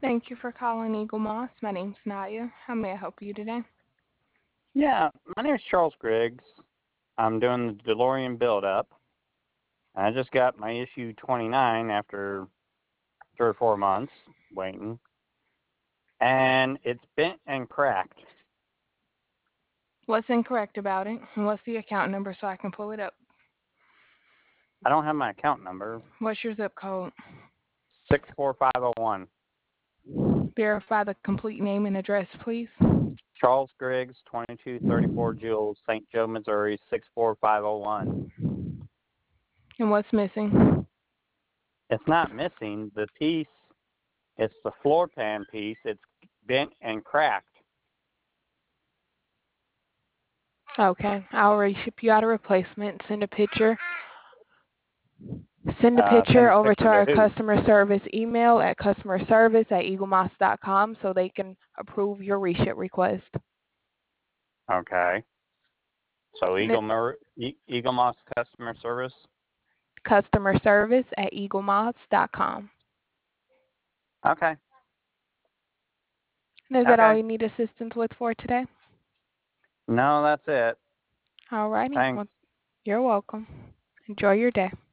Thank you for calling Eagle Moss. My name's Naya. How may I help you today? Yeah, my name is Charles Griggs. I'm doing the DeLorean build-up. I just got my issue 29 after 3 or 4 months waiting, and it's bent and cracked. What's incorrect about it? And what's the account number so I can pull it up? I don't have my account number. What's your zip code? 64501. Verify the complete name and address, please. Charles Griggs, 2234 Jules, St. Joe, Missouri, 64501. And what's missing? It's not missing. The piece, it's the floor pan piece. It's bent and cracked. Okay, I'll reship you out a replacement. Send a picture. Send a picture Send a over to picture to our who? customer service email at customerservice@eaglemoss.com so they can approve your reship request. Okay. So And Eagle Moss customer service. customerservice@eaglemoss.com. Okay. And is that all Okay. you need assistance with for today? No, that's it. Alrighty. Thanks. Well, you're welcome. Enjoy your day.